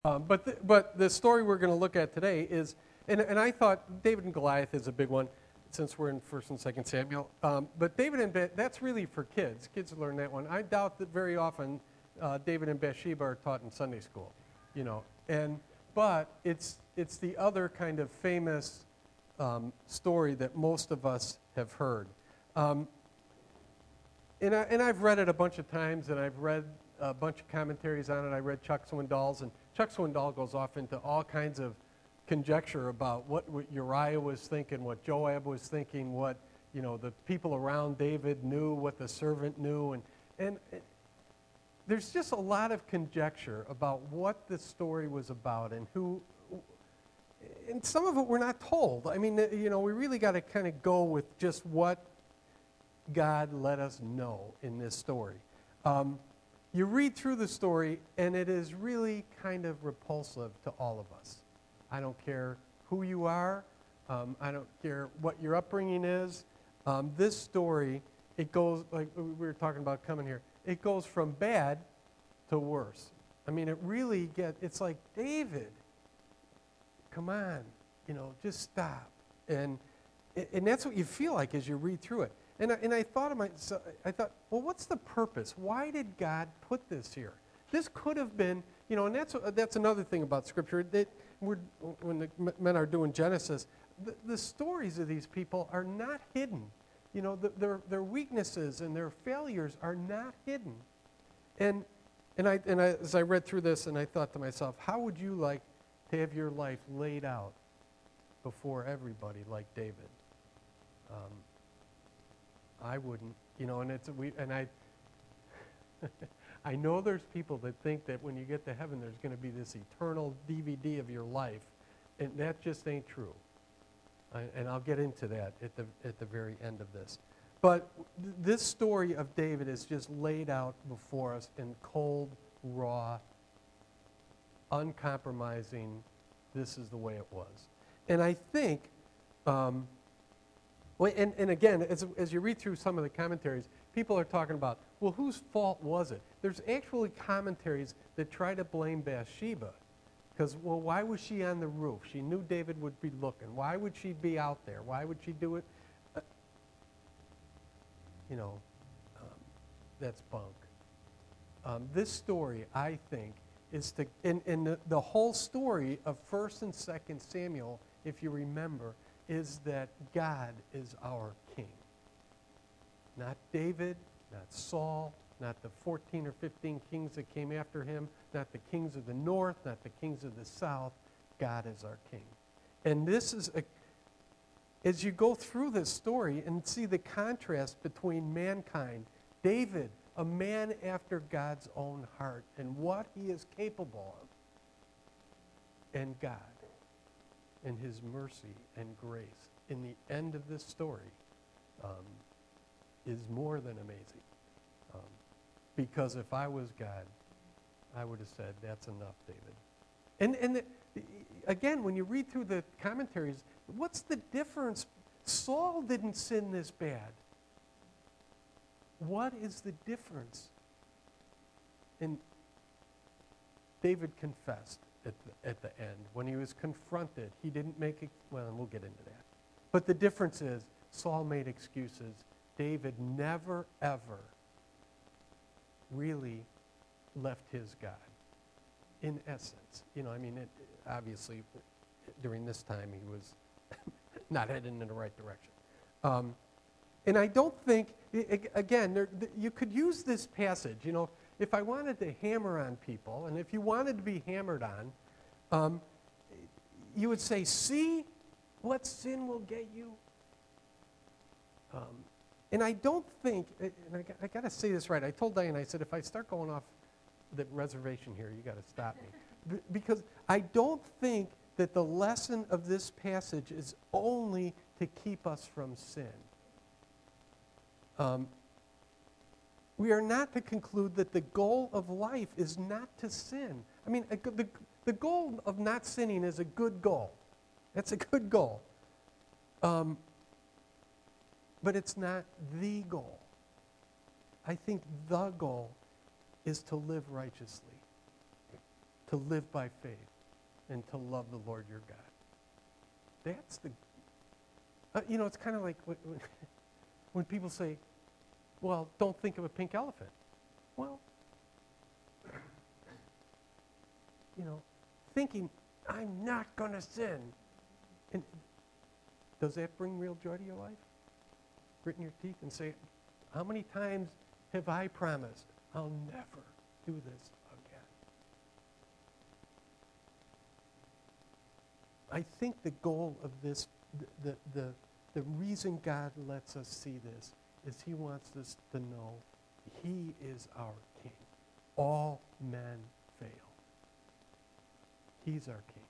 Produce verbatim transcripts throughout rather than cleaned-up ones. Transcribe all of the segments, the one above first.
Um, but, the, but the story we're going to look at today is, and, and I thought David and Goliath is a big one since we're in First and Second Samuel. Um, but David and Ba- that's really for kids. Kids learn that one. I doubt that very often uh, David and Bathsheba are taught in Sunday school, you know. And but it's it's the other kind of famous um, story that most of us have heard. Um, and I, and I've read it a bunch of times, and I've read a bunch of commentaries on it. I read Chuck Swindoll's, and Chuck Swindoll goes off into all kinds of conjecture about what, what Uriah was thinking, what Joab was thinking, what you know the people around David knew, what the servant knew, and and it, there's just a lot of conjecture about what the story was about and who. And some of it we're not told. I mean, you know, we really got to kind of go with just what God let us know in this story. Um, you read through the story, and it is really kind of repulsive to all of us. I don't care who you are. Um, I don't care what your upbringing is. Um, this story, it goes, like we were talking about coming here, it goes from bad to worse. I mean, it really gets, it's like, David, come on, you know, just stop. And and that's what you feel like as you read through it. And I, and I thought of myself, I thought, well, what's the purpose? Why did God put this here? This could have been, you know, and that's that's another thing about Scripture. That we're, when the men are doing Genesis, the, the stories of these people are not hidden. You know, the, their their weaknesses and their failures are not hidden. And and I and I, as I read through this, and I thought to myself, how would you like to have your life laid out before everybody like David? Um, I wouldn't, you know, and it's we and I. I know there's people that think that when you get to heaven, there's going to be this eternal D V D of your life, and that just ain't true. I, and I'll get into that at the at the very end of this. But th- this story of David is just laid out before us in cold, raw, uncompromising. This is the way it was, and I think. Um, Well, and, and again, as, as you read through some of the commentaries, people are talking about, well, whose fault was it? There's actually commentaries that try to blame Bathsheba. Because, well, why was she on the roof? She knew David would be looking. Why would she be out there? Why would she do it? Uh, you know, um, that's bunk. Um, this story, I think, is to, and, and the, the whole story of First and Second Samuel, if you remember, is that God is our king. Not David, not Saul, not the fourteen or fifteen kings that came after him, not the kings of the north, not the kings of the south. God is our king. And this is, a, as you go through this story and see the contrast between mankind, David, a man after God's own heart, and what he is capable of, and God, and his mercy and grace in the end of this story um, is more than amazing. Um, because if I was God, I would have said, that's enough, David. And, and the, again, when you read through the commentaries, what's the difference? Saul didn't sin this bad. What is the difference? And David confessed. At the, at the end. When he was confronted, he didn't make, ex- well, and we'll get into that. But the difference is, Saul made excuses. David never, ever really left his God, in essence. You know, I mean, it, obviously, during this time, he was not heading in the right direction. Um, and I don't think, again, there, you could use this passage, you know, if I wanted to hammer on people, and if you wanted to be hammered on, um, you would say, see what sin will get you? Um, and I don't think, and I, I got to say this right, I told Diane, I said, if I start going off the reservation here, you got to stop me. B- because I don't think that the lesson of this passage is only to keep us from sin. Um, We are not to conclude that the goal of life is not to sin. I mean, a, the, the goal of not sinning is a good goal. That's a good goal. Um, but it's not the goal. I think the goal is to live righteously, to live by faith and to love the Lord your God. That's the, uh, you know, it's kind of like when, when people say, well, don't think of a pink elephant. Well, you know, thinking, I'm not going to sin. And does that bring real joy to your life? Gritting your teeth and say, how many times have I promised I'll never do this again? I think the goal of this, the, the, the reason God lets us see this is he wants us to know he is our King. All men fail. He's our King.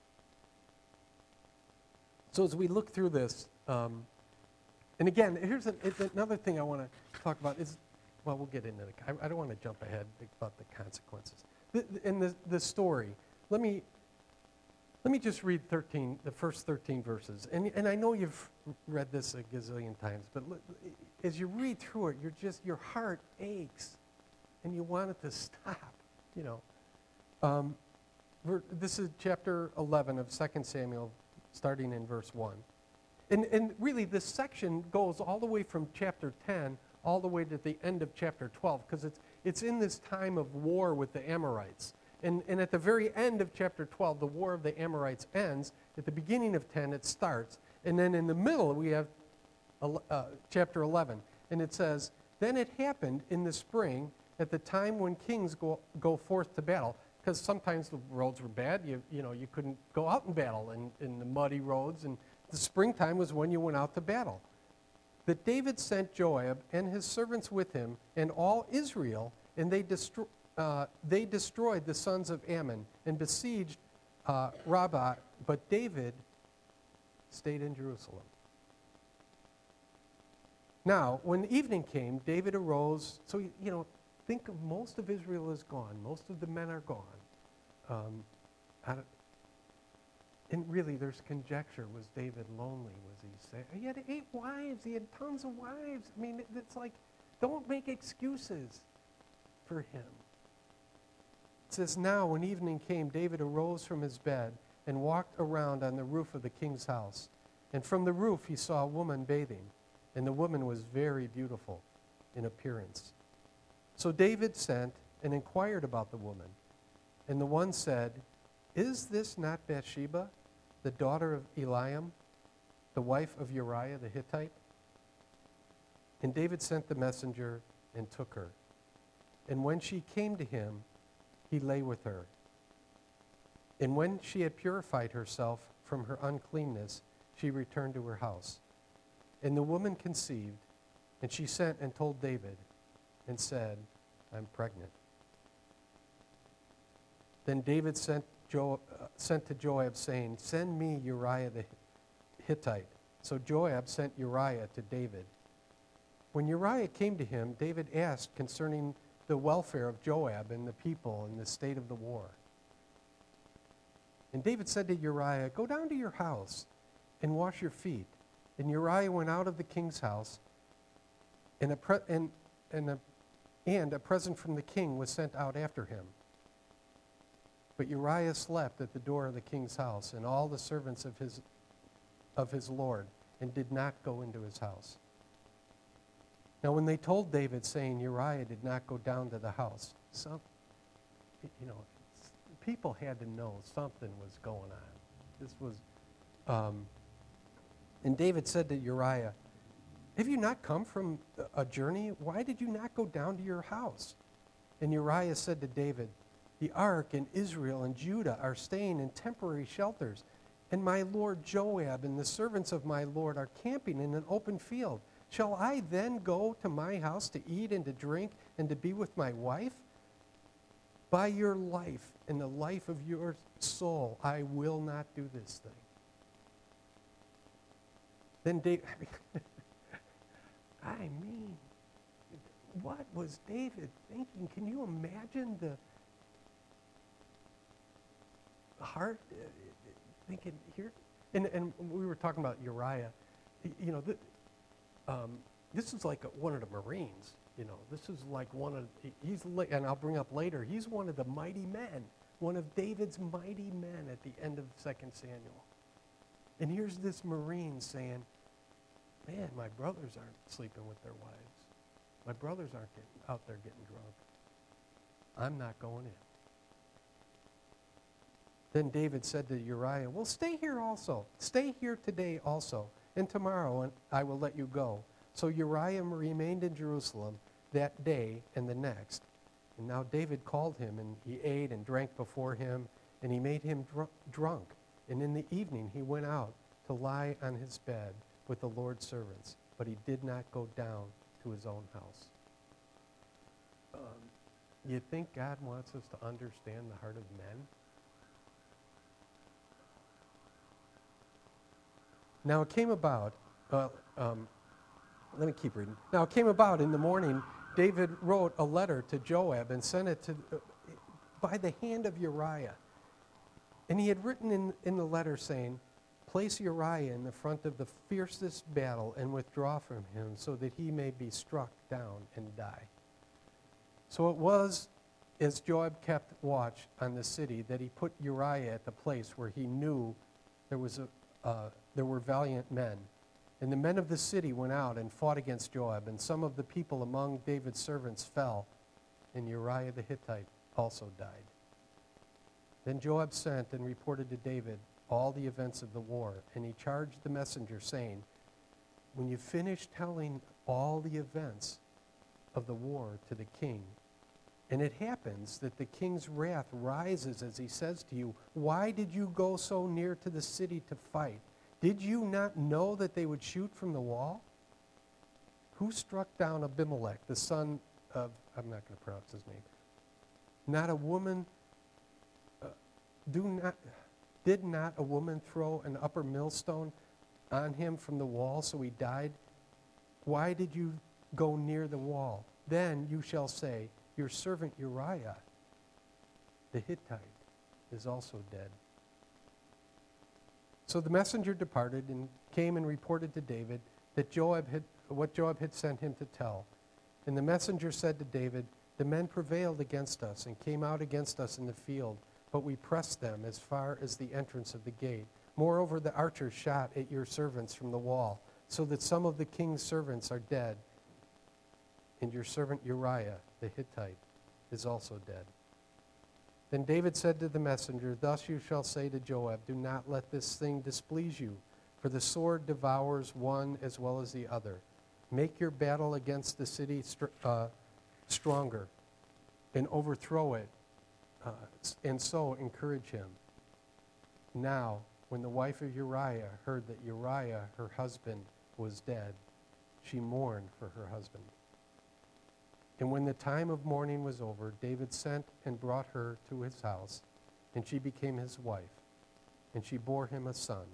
So as we look through this, um, and again, here's a, another thing I want to talk about is, well, we'll get into it. I, I don't want to jump ahead about the consequences. The, the, in the, the story, let me let me just read thirteen, the first thirteen verses. And, and I know you've read this a gazillion times, but look, as you read through it, you're just, your heart aches, and you want it to stop, you know. Um, this is chapter eleven of Second Samuel, starting in verse one. And, and really, this section goes all the way from chapter ten all the way to the end of chapter twelve, because it's, it's in this time of war with the Amorites. And, and at the very end of chapter twelve, the war of the Amorites ends. At the beginning of ten, it starts. And then in the middle, we have uh, chapter eleven. And it says, then it happened in the spring at the time when kings go, go forth to battle. Because sometimes the roads were bad. You, you know, you couldn't go out in battle in, in the muddy roads. And the springtime was when you went out to battle. That David sent Joab and his servants with him and all Israel, and they, destro- uh, they destroyed the sons of Ammon and besieged uh, Rabbah, but David stayed in Jerusalem. Now, when evening came, David arose. So, you know, think of most of Israel is gone. Most of the men are gone. Um, I don't, and really, there's conjecture. Was David lonely? Was he sad? He had eight wives. He had tons of wives. I mean, it, it's like, don't make excuses for him. It says, now when evening came, David arose from his bed and walked around on the roof of the king's house. And from the roof he saw a woman bathing, and the woman was very beautiful in appearance. So David sent and inquired about the woman. And the one said, is this not Bathsheba, the daughter of Eliam, the wife of Uriah the Hittite? And David sent the messenger and took her. And when she came to him, he lay with her. And when she had purified herself from her uncleanness, she returned to her house. And the woman conceived, and she sent and told David, and said, I'm pregnant. Then David sent, jo- uh, sent to Joab, saying, send me Uriah the Hittite. So Joab sent Uriah to David. When Uriah came to him, David asked concerning the welfare of Joab and the people and the state of the war. And David said to Uriah, go down to your house and wash your feet. And Uriah went out of the king's house, and a, pre- and, and, a, and a present from the king was sent out after him. But Uriah slept at the door of the king's house, and all the servants of his, of his lord, and did not go into his house. Now when they told David, saying Uriah did not go down to the house, some, you know, people had to know something was going on. This was, um, and David said to Uriah, have you not come from a journey? Why did you not go down to your house? And Uriah said to David, the ark and Israel and Judah are staying in temporary shelters, and my lord Joab and the servants of my lord are camping in an open field. Shall I then go to my house to eat and to drink and to be with my wife? By your life and the life of your soul, I will not do this thing. Then David, I mean, what was David thinking? Can you imagine the heart uh, thinking here? And, and we were talking about Uriah. You know, the, um, this is like a, one of the Marines. You know, this is like one of, he's, and I'll bring up later, he's one of the mighty men. one of David's mighty men at the end of Second Samuel. And here's this Marine saying, man, my brothers aren't sleeping with their wives. My brothers aren't getting, out there getting drunk. I'm not going in. Then David said to Uriah, well, stay here also. Stay here today also, and tomorrow and I will let you go. So Uriah remained in Jerusalem that day and the next. And now David called him, and he ate and drank before him, and he made him dr- drunk. And in the evening he went out to lie on his bed with the Lord's servants, but he did not go down to his own house. Um, you think God wants us to understand the heart of men? Now it came about, uh, um, let me keep reading. Now it came about in the morning, David wrote a letter to Joab and sent it to, uh, by the hand of Uriah. And he had written in, in the letter saying, place Uriah in the front of the fiercest battle and withdraw from him so that he may be struck down and die. So it was, as Joab kept watch on the city, that he put Uriah at the place where he knew there was a, uh, there were valiant men. And the men of the city went out and fought against Joab, and some of the people among David's servants fell, and Uriah the Hittite also died. Then Joab sent and reported to David all the events of the war, and he charged the messenger, saying, when you finish telling all the events of the war to the king, and it happens that the king's wrath rises as he says to you, why did you go so near to the city to fight? Did you not know that they would shoot from the wall? Who struck down Abimelech, the son of, I'm not going to pronounce his name, not a woman, uh, do not, did not a woman throw an upper millstone on him from the wall so he died? Why did you go near the wall? Then you shall say, your servant Uriah the Hittite is also dead. So the messenger departed and came and reported to David that Joab had, what Joab had sent him to tell. And the messenger said to David, the men prevailed against us and came out against us in the field, but we pressed them as far as the entrance of the gate. Moreover, the archers shot at your servants from the wall, so that some of the king's servants are dead, and your servant Uriah the Hittite is also dead. Then David said to the messenger, thus you shall say to Joab, do not let this thing displease you, for the sword devours one as well as the other. Make your battle against the city str- uh, stronger and overthrow it, uh, and so encourage him. Now, when the wife of Uriah heard that Uriah, her husband, was dead, she mourned for her husband. And when the time of mourning was over, David sent and brought her to his house, and she became his wife, and she bore him a son.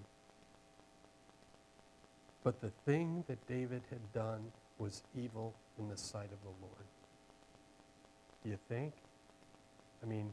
But the thing that David had done was evil in the sight of the Lord. Do you think? I mean,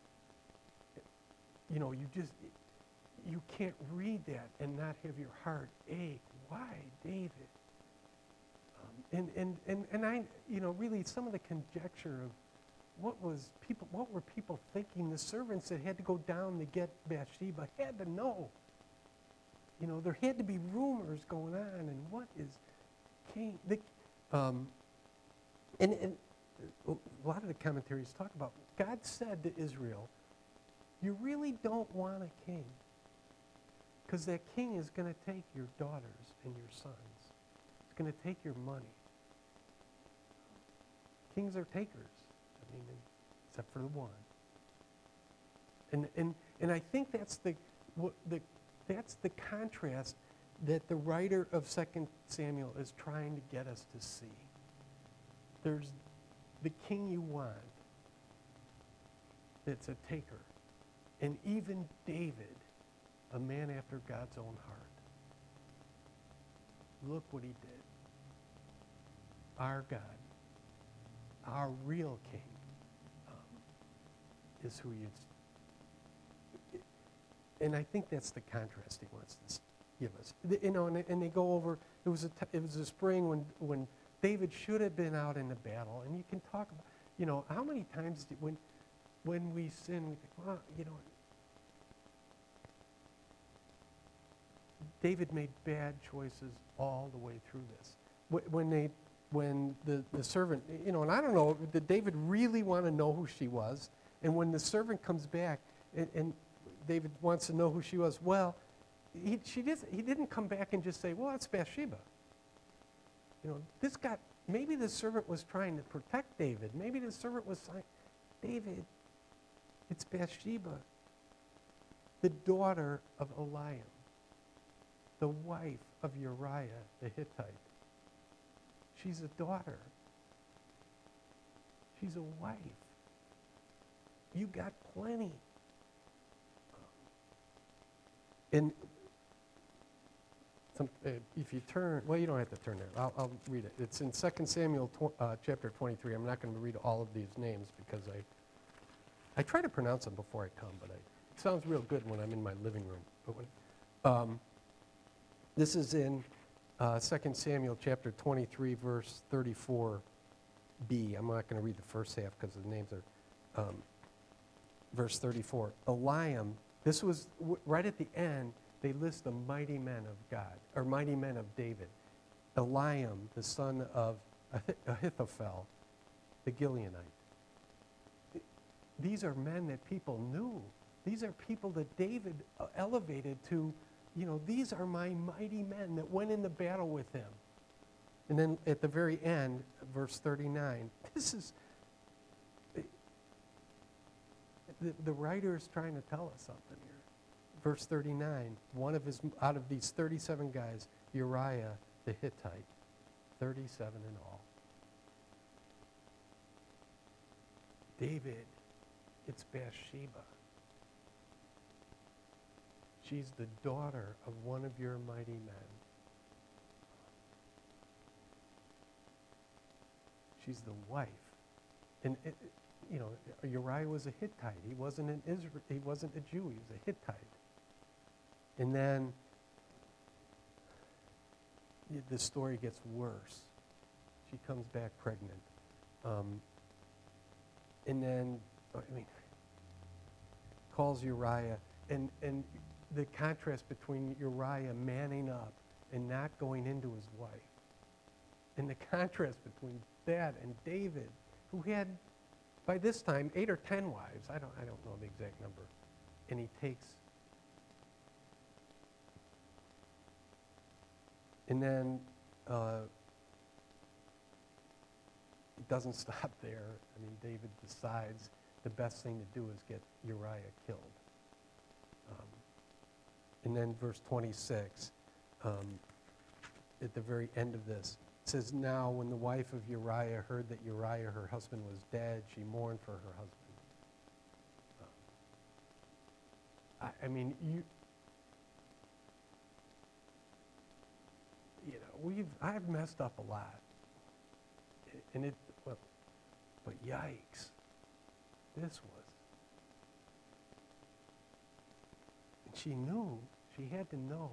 you know, you just, you can't read that and not have your heart ache. Why, David? And, and, and, and I, you know, really some of the conjecture of what was people, what were people thinking? The servants that had to go down to get Bathsheba had to know. You know, there had to be rumors going on, and what is king? The, um, and, and a lot of the commentaries talk about, God said to Israel, you really don't want a king, because that king is going to take your daughters and your sons. It's going to take your money. Kings are takers, I mean, except for the one. And and and I think that's the what the that's the contrast that the writer of Second Samuel is trying to get us to see. There's the king you want that's a taker, and even David, a man after God's own heart. Look what he did. Our God, our real king, um, is who he is. And I think that's the contrast he wants to give us. You know, and, and they go over, it was a, t- it was a spring when, when David should have been out in the battle. And you can talk about, you know, how many times did, when, when we sin, we think, well, you know, David made bad choices all the way through this. Wh- When they, when the, the servant, you know, and I don't know, did David really want to know who she was? And when the servant comes back and, and David wants to know who she was, well, he, she did, he didn't come back and just say, well, that's Bathsheba. You know, this got, maybe the servant was trying to protect David. Maybe the servant was saying, David, it's Bathsheba, the daughter of Eliam, the wife of Uriah the Hittite. She's a daughter. She's a wife. You got plenty. And some, uh, if you turn, well, you don't have to turn there. I'll, I'll read it. It's in Second Samuel tw- uh, chapter twenty-three. I'm not going to read all of these names because I I try to pronounce them before I come, but I, it sounds real good when I'm in my living room. But when, um, this is in uh, Second Samuel chapter twenty-three, verse thirty-four b. I'm not going to read the first half because the names are um, verse thirty-four. Eliam, this was w- right at the end, they list the mighty men of God, or mighty men of David. Eliam, the son of Ahith- Ahithophel, the Gileonite. These are men that people knew. These are people that David uh, elevated to, you know, these are my mighty men that went into battle with him. And then at the very end, verse thirty-nine, this is, the, the writer is trying to tell us something here. Verse thirty-nine, one of his, out of these thirty-seven guys, Uriah the Hittite, thirty-seven in all. David, it's Bathsheba. She's the daughter of one of your mighty men. She's the wife. And, it, it- you know, Uriah was a Hittite. He wasn't an Israel. He wasn't a Jew. He was a Hittite. And then y- the story gets worse. She comes back pregnant. Um, and then, I mean, calls Uriah. And, and the contrast between Uriah manning up and not going into his wife. And the contrast between that and David, who had, by this time, eight or ten wives. I don't, I don't know the exact number. And he takes. And then uh, it doesn't stop there. I mean, David decides the best thing to do is get Uriah killed. Um, and then verse twenty-six, um, at the very end of this, it says, now when the wife of Uriah heard that Uriah, her husband, was dead, she mourned for her husband. Uh, I, I mean, you, you know, we've, I've messed up a lot. I- And it, well, but yikes, this was. And she knew, she had to know.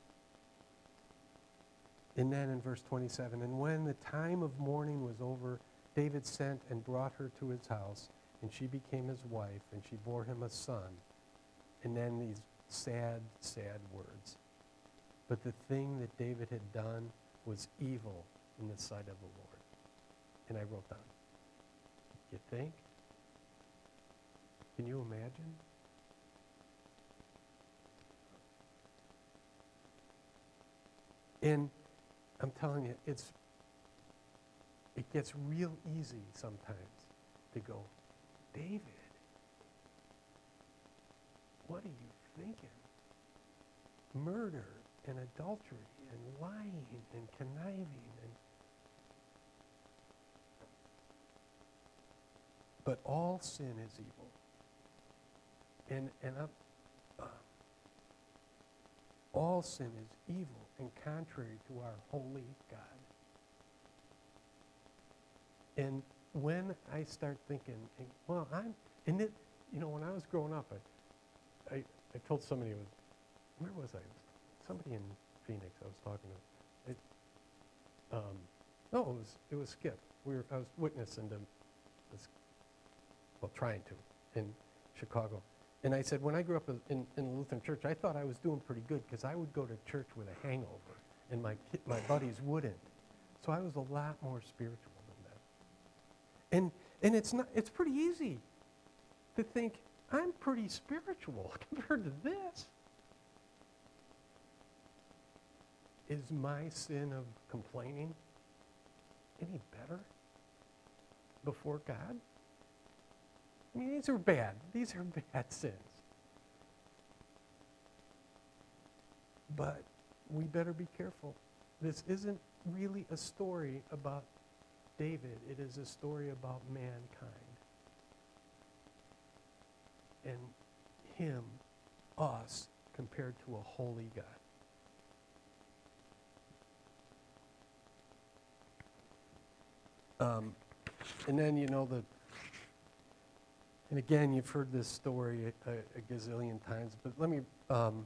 And then in verse twenty-seven, and when the time of mourning was over, David sent and brought her to his house, and she became his wife, and she bore him a son. And then these sad, sad words. But the thing that David had done was evil in the sight of the Lord. And I wrote down, you think? Can you imagine? And I'm telling you, it's it gets real easy sometimes to go, David, what are you thinking? Murder and adultery and lying and conniving and but all sin is evil. And and I'm, uh, all sin is evil and contrary to our holy God. And when I start thinking, well, I'm, and it, you know, when I was growing up, I, I, I told somebody, it was, where was I? It was somebody in Phoenix I was talking to. It, um, no, it was, it was Skip. We were, I was witnessing to this, well, trying to, in Chicago. And I said, when I grew up in, in the Lutheran church, I thought I was doing pretty good because I would go to church with a hangover, and my ki- my buddies wouldn't. So I was a lot more spiritual than them. And and it's not it's pretty easy to think I'm pretty spiritual compared to this. Is my sin of complaining any better before God? I mean, these are bad. These are bad sins. But we better be careful. This isn't really a story about David. It is a story about mankind. And him, us, compared to a holy God. Um, and then, you know, the, and again, you've heard this story a, a gazillion times, but let me, um,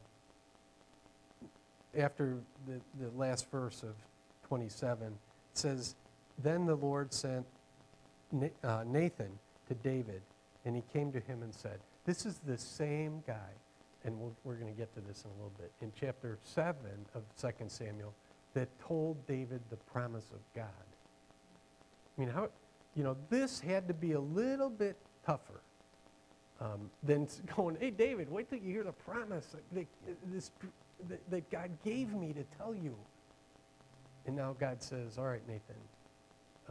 after the, the last verse of twenty-seven, it says, then the Lord sent Na- uh, Nathan to David, and he came to him and said, this is the same guy, and we'll, we're going to get to this in a little bit, in chapter seven of Second Samuel, that told David the promise of God. I mean, how, you know, this had to be a little bit tougher um, than going, hey, David, wait till you hear the promise that, this, that, that God gave me to tell you. And now God says, all right, Nathan, uh,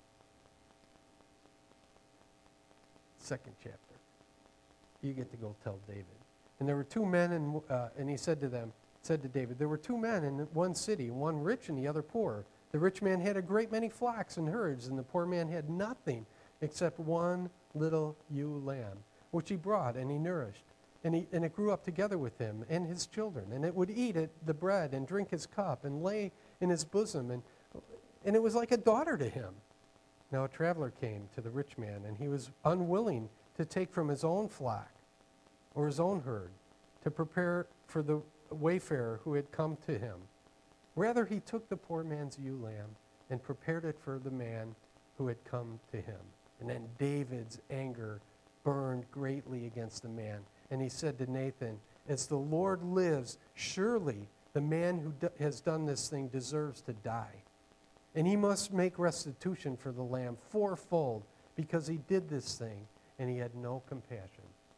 second chapter, you get to go tell David. And there were two men, and, uh, and he said to them, said to David, there were two men in one city, one rich and the other poor. The rich man had a great many flocks and herds, and the poor man had nothing except one little ewe lamb, which he brought and he nourished. And, he, and it grew up together with him and his children. And it would eat it, the bread and drink his cup and lay in his bosom. And, and it was like a daughter to him. Now a traveler came to the rich man, and he was unwilling to take from his own flock or his own herd to prepare for the wayfarer who had come to him. Rather, he took the poor man's ewe lamb and prepared it for the man who had come to him. And then David's anger burned greatly against the man. And he said to Nathan, as the Lord lives, surely the man who do- has done this thing deserves to die. And he must make restitution for the lamb fourfold, because he did this thing and he had no compassion.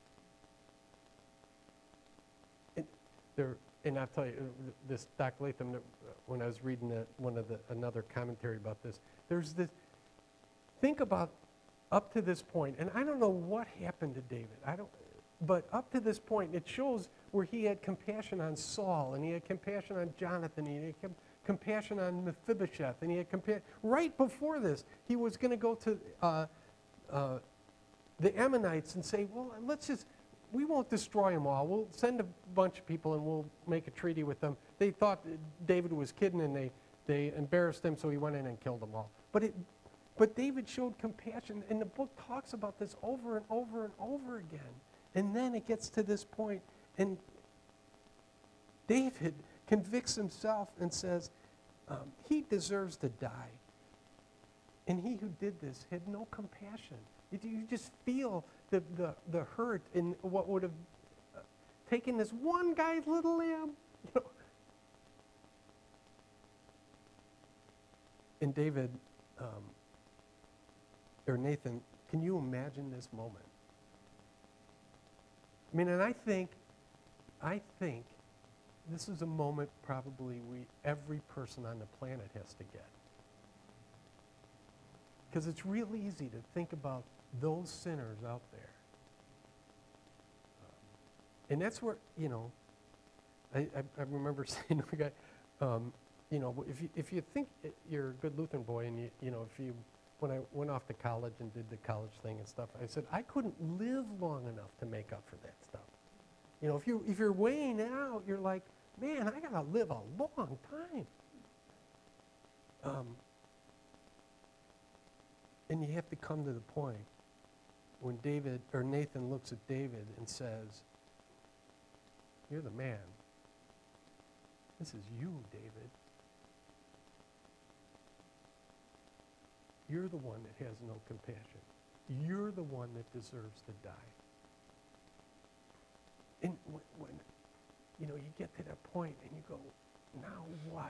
And there, And I'll tell you, uh, this Doc Latham, uh, when I was reading the, one of the another commentary about this, there's this. Think about up to this point, and I don't know what happened to David. I don't, but up to this point, it shows where he had compassion on Saul, and he had compassion on Jonathan, and he had com- compassion on Mephibosheth, and he had compassion. Right before this, he was going to go to uh, uh, the Ammonites and say, "Well, let's just." We won't destroy them all. We'll send a bunch of people and we'll make a treaty with them. They thought David was kidding, and they, they embarrassed him, so he went in and killed them all. But it, but David showed compassion, and the book talks about this over and over and over again. And then it gets to this point, and David convicts himself and says, um, he deserves to die. And he who did this had no compassion. You, you just feel the, the, the hurt in what would have uh, taken this one guy's little lamb. You know? And David, um, or Nathan, can you imagine this moment? I mean, and I think, I think this is a moment probably we, every person on the planet has to get. Because it's real easy to think about those sinners out there. Um, and that's where, you know, I, I, I remember saying to a guy, um, you know, if you, if you think you're a good Lutheran boy, and you, you know, if you, when I went off to college and did the college thing and stuff, I said, I couldn't live long enough to make up for that stuff. You know, if, you, if you're weighing it out, you're like, man, I got to live a long time. Um, and you have to come to the point when David, or Nathan looks at David and says, you're the man. This is you, David. You're the one that has no compassion. You're the one that deserves to die. when, when you know, you get to that point and you go, now what?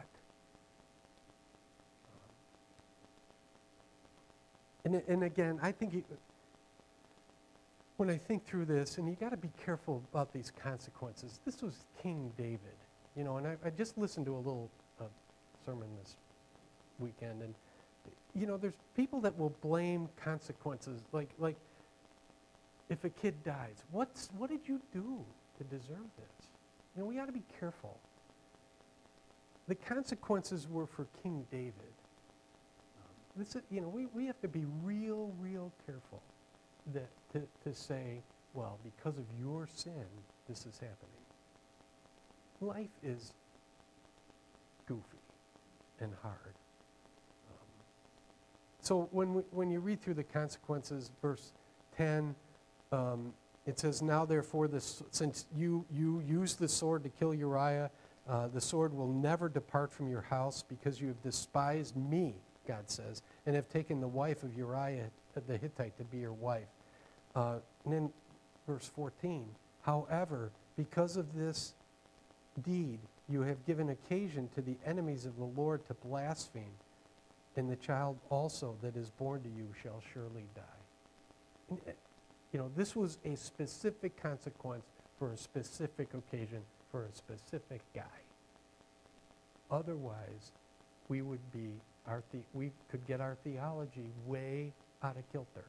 And, and again, I think you, when I think through this, and you got to be careful about these consequences. This was King David, you know, and I, I just listened to a little uh, sermon this weekend, and you know, there's people that will blame consequences, like like if a kid dies, what's what did you do to deserve this? You know, we got to be careful. The consequences were for King David. This is, you know, we, we have to be real, real careful that to, to say, well, because of your sin, this is happening. Life is goofy and hard. Um, so when we, when you read through the consequences, verse ten, um, it says, now therefore, this, since you, you used the sword to kill Uriah, uh, the sword will never depart from your house because you have despised me, God says, and have taken the wife of Uriah the Hittite to be your wife. Uh, and then verse fourteen, however, because of this deed, you have given occasion to the enemies of the Lord to blaspheme, and the child also that is born to you shall surely die. And, uh, you know, this was a specific consequence for a specific occasion for a specific guy. Otherwise, we would be Our the, we could get our theology way out of kilter.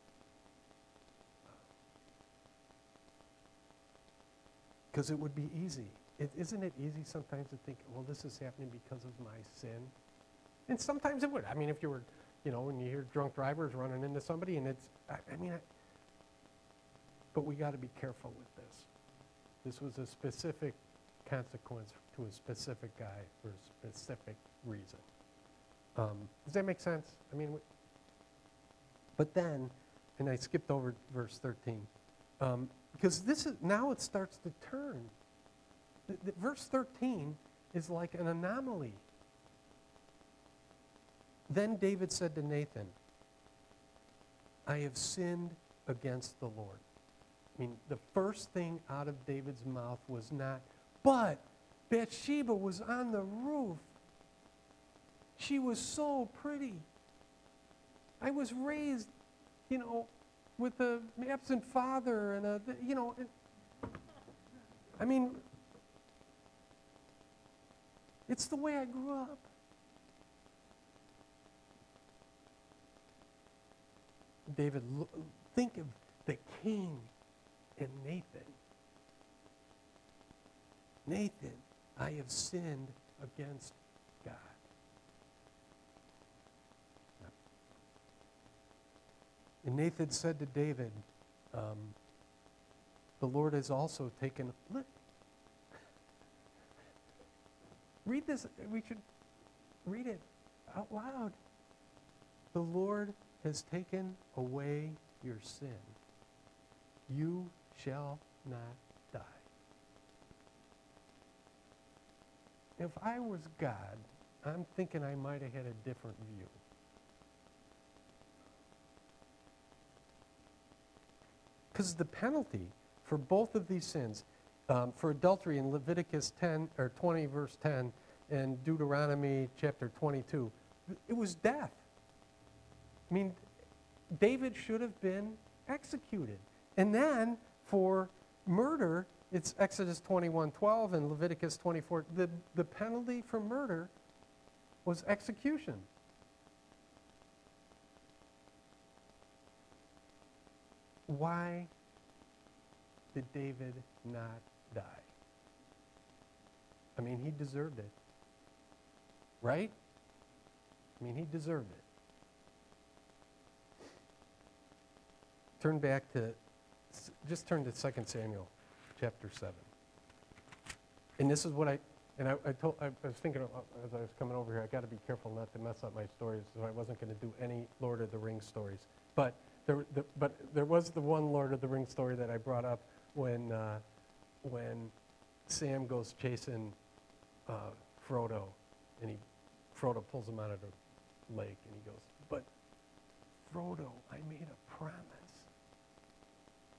Because it would be easy. It, isn't it easy sometimes to think, well, this is happening because of my sin? And sometimes it would. I mean, if you were, you know, when you hear drunk drivers running into somebody, and it's, I, I mean, I, but we got to be careful with this. This was a specific consequence to a specific guy for a specific reason. Um, does that make sense? I mean, w- but then, and I skipped over verse thirteen, um, because this is, now it starts to turn. The, the verse thirteen is like an anomaly. Then David said to Nathan, I have sinned against the Lord. I mean, the first thing out of David's mouth was not, but Bathsheba was on the roof. She was so pretty. I was raised, you know, with an absent father and a, you know, it, I mean, it's the way I grew up. David, lo- think of the king and Nathan. Nathan, I have sinned against God. And Nathan said to David, um, the Lord has also taken, look, read this, we should read it out loud. The Lord has taken away your sin. You shall not die. If I was God, I'm thinking I might have had a different view. Because the penalty for both of these sins, um, for adultery in Leviticus ten or twenty verse ten and Deuteronomy chapter twenty-two, it was death. I mean, David should have been executed. And then for murder, it's Exodus twenty-one twelve and Leviticus twenty-four. The, the penalty for murder was execution. Why did David not die? I mean, he deserved it. Right? I mean, he deserved it. Turn back to, just turn to Second Samuel chapter seven. And this is what I, and I, I told, I was thinking of, as I was coming over here, I got to be careful not to mess up my stories, so I wasn't going to do any Lord of the Rings stories. But there, the, but there was the one Lord of the Rings story that I brought up when, uh, when Sam goes chasing uh, Frodo, and he, Frodo pulls him out of the lake, and he goes, but Frodo, I made a promise.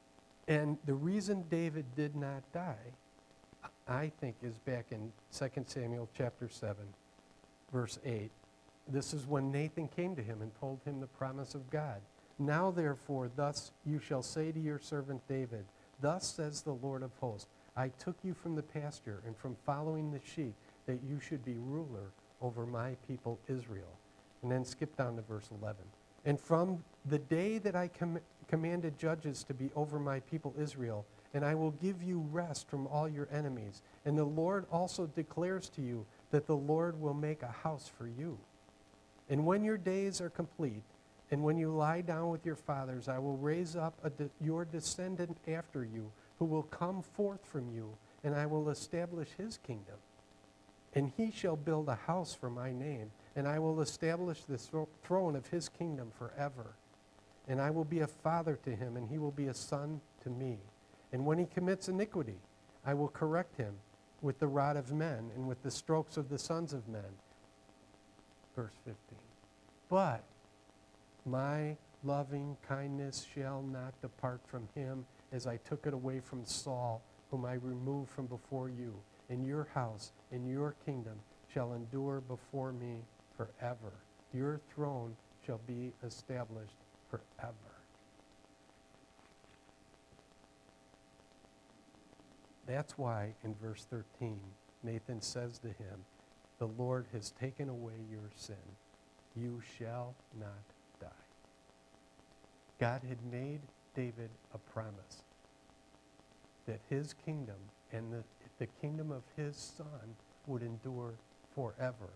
And the reason David did not die, I think, is back in Second Samuel chapter seven, verse eight. This is when Nathan came to him and told him the promise of God. Now, therefore, thus you shall say to your servant David, thus says the Lord of hosts, I took you from the pasture and from following the sheep, that you should be ruler over my people Israel. And then skip down to verse eleven. And from the day that I com- commanded judges to be over my people Israel, and I will give you rest from all your enemies. And the Lord also declares to you that the Lord will make a house for you. And when your days are complete, and when you lie down with your fathers, I will raise up a de- your descendant after you, who will come forth from you, and I will establish his kingdom. And he shall build a house for my name, and I will establish the thro- throne of his kingdom forever. And I will be a father to him, and he will be a son to me. And when he commits iniquity, I will correct him with the rod of men and with the strokes of the sons of men. Verse fifteen. But my loving kindness shall not depart from him, as I took it away from Saul, whom I removed from before you. And your house and your kingdom shall endure before me forever. Your throne shall be established forever. That's why in verse thirteen, Nathan says to him, the Lord has taken away your sin. You shall not die. God had made David a promise that his kingdom and the, the kingdom of his son would endure forever.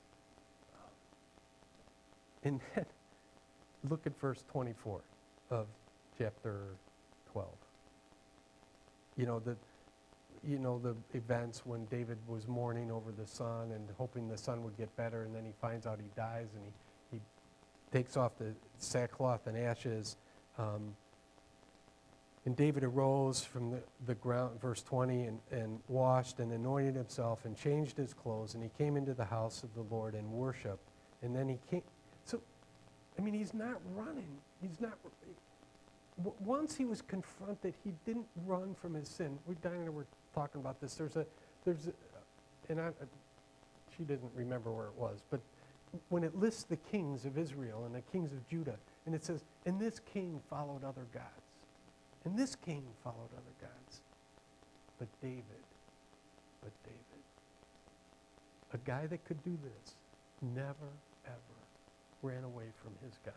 And then look at verse twenty-four of chapter twelve. You know, the you know the events when David was mourning over the son and hoping the son would get better, and then he finds out he dies, and he, he takes off the sackcloth and ashes. Um, and David arose from the, the ground, verse twenty, and, and washed and anointed himself and changed his clothes, and he came into the house of the Lord and worshiped. And then he came. So, I mean, he's not running. He's not. W- once he was confronted, he didn't run from his sin. We, Diana and I were talking about this. There's a, there's, a, and I, she didn't remember where it was, but when it lists the kings of Israel and the kings of Judah, and it says, and this king followed other gods, and this king followed other gods, but David, but David, a guy that could do this, never, ever ran away from his God.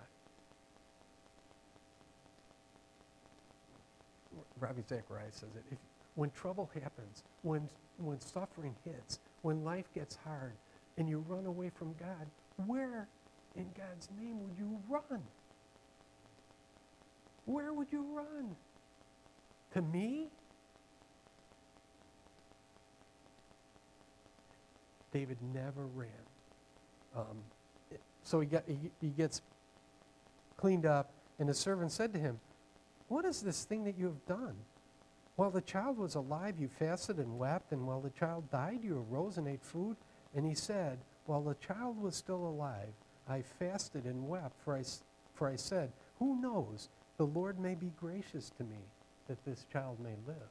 Ravi Zacharias says it. If, when trouble happens, when, when suffering hits, when life gets hard, and you run away from God, where in God's name would you run? Where would you run? To me? David never ran. Um, so he, got, he, he gets cleaned up, and the servant said to him, what is this thing that you have done? While the child was alive, you fasted and wept, and while the child died, you arose and ate food. And he said, while the child was still alive, I fasted and wept, for I, for I said, who knows, the Lord may be gracious to me, that this child may live.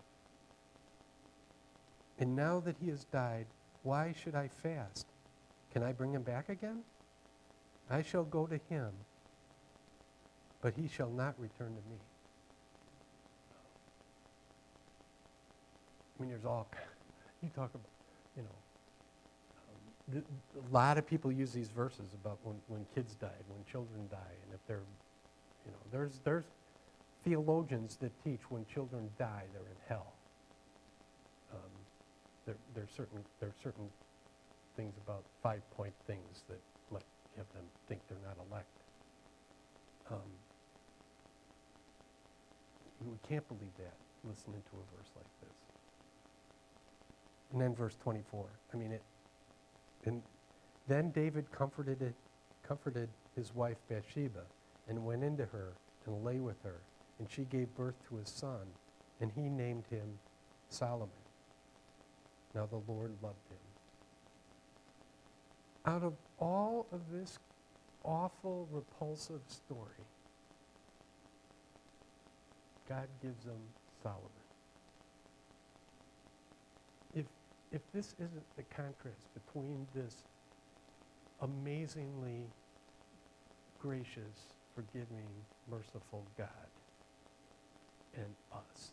And now that he has died, why should I fast? Can I bring him back again? I shall go to him, but he shall not return to me. I mean, there's all, you talk about, you know, um, th- a lot of people use these verses about when, when kids died, when children die, and if they're, you know, there's there's theologians that teach when children die, they're in hell. Um, there, there's certain there's certain things about five-point things that might have them think they're not elect. Um, we can't believe that listening to a verse like this. And then verse twenty-four. I mean, it. And then David comforted it, comforted his wife Bathsheba, and went into her and lay with her, and she gave birth to a son, and he named him Solomon. Now the Lord loved him. Out of all of this awful, repulsive story, God gives him Solomon. If, if this isn't the contrast between this amazingly gracious, forgiving, merciful God and us.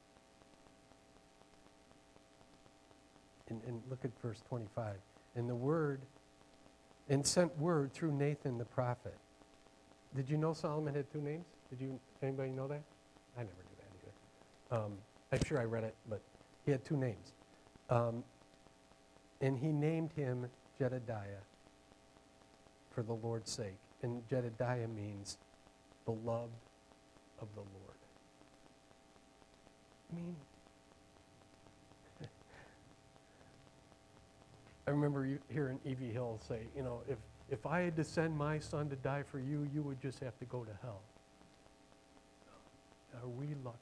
And, and look at verse twenty-five. And the word, and sent word through Nathan the prophet. Did you know Solomon had two names? Did you, anybody know that? I never knew that either. Um, I'm sure I read it, but he had two names. Um, and he named him Jedediah for the Lord's sake. And Jedediah means beloved of the Lord. I mean, I remember you hearing Evie Hill say, you know, if, if I had to send my son to die for you, you would just have to go to hell. Are we lucky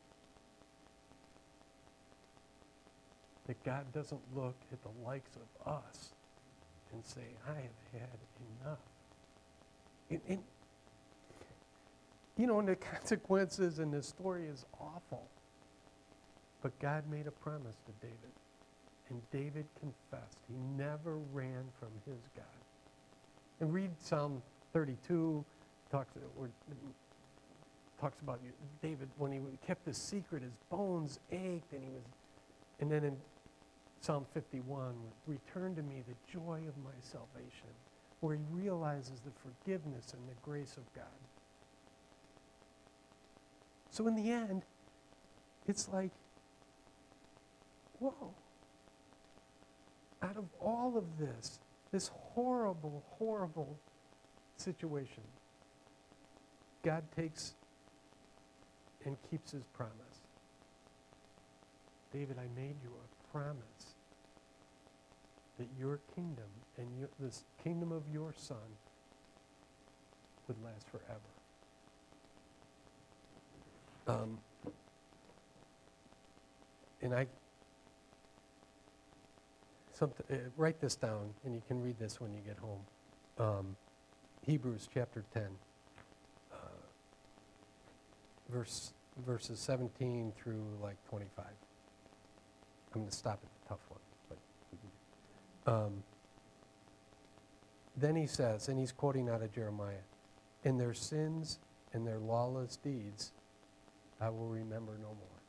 that God doesn't look at the likes of us and say, I have had enough? And, and, you know, and the consequences in this story is awful. But God made a promise to David. And David confessed. He never ran from his God. And read Psalm thirty-two, talks, or, talks about you, David, when he kept the secret, his bones ached, and he was, and then in Psalm fifty-one, return to me the joy of my salvation, where he realizes the forgiveness and the grace of God. So in the end, it's like, whoa. Out of all of this, this horrible, horrible situation, God takes and keeps his promise. David, I made you a promise that your kingdom and your, this kingdom of your son would last forever. Um, and I, something, uh, write this down, and you can read this when you get home. Um, Hebrews chapter ten, uh, verse verses seventeen through like twenty-five. I'm going to stop at the tough one, but um, then he says, and he's quoting out of Jeremiah, "In their sins and their lawless deeds, I will remember no more."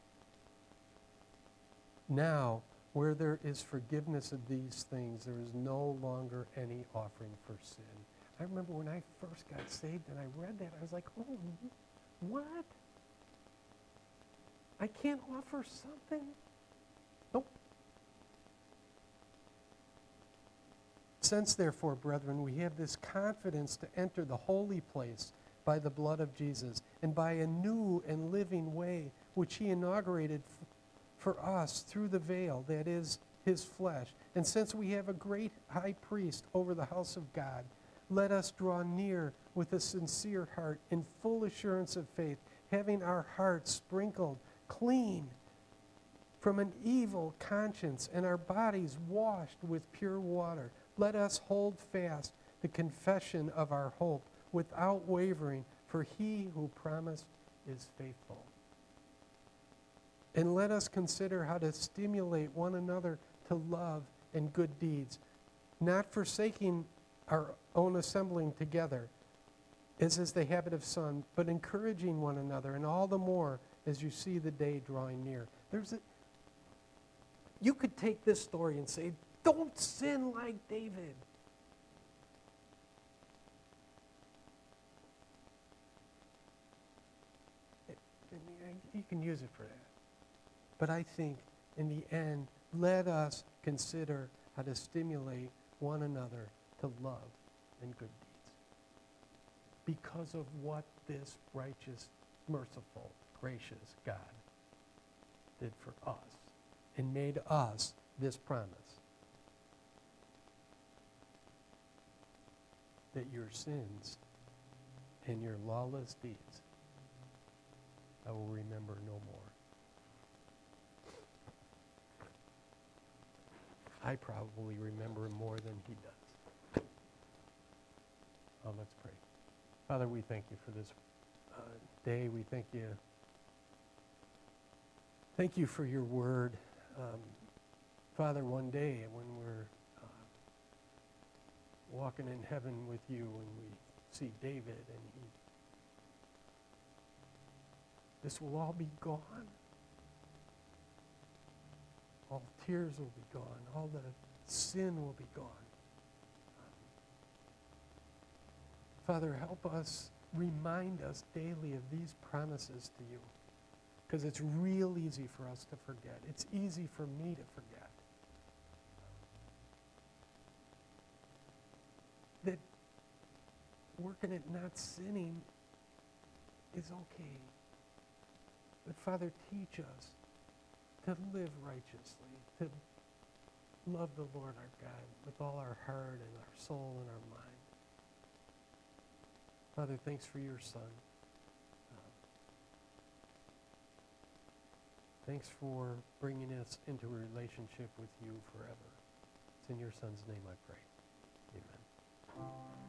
Now, where there is forgiveness of these things, there is no longer any offering for sin. I remember when I first got saved and I read that, I was like, oh, what? I can't offer something? Nope. Since, therefore, brethren, we have this confidence to enter the holy place by the blood of Jesus, and by a new and living way, which he inaugurated f- for us through the veil, that is, his flesh. And since we have a great high priest over the house of God, let us draw near with a sincere heart in full assurance of faith, having our hearts sprinkled clean from an evil conscience and our bodies washed with pure water. Let us hold fast the confession of our hope without wavering, for he who promised is faithful. And let us consider how to stimulate one another to love and good deeds, not forsaking our own assembling together, as is the habit of some, but encouraging one another, and all the more as you see the day drawing near. There's a, you could take this story and say, don't sin like David. You can use it for that. But I think, in the end, let us consider how to stimulate one another to love and good deeds, because of what this righteous, merciful, gracious God did for us and made us this promise, that your sins and your lawless deeds I will remember no more. I probably remember more than he does. Oh, let's pray. Father, we thank you for this uh, day. We thank you Thank you for your word. Um, Father, one day when we're uh, walking in heaven with you and we see David and he, this will all be gone. All tears will be gone. All the sin will be gone. Father, help us, remind us daily of these promises to you, because it's real easy for us to forget. It's easy for me to forget. That working at not sinning is okay. But Father, teach us to live righteously, to love the Lord our God with all our heart and our soul and our mind. Father, thanks for your Son. Uh, thanks for bringing us into a relationship with you forever. It's in your Son's name I pray. Amen.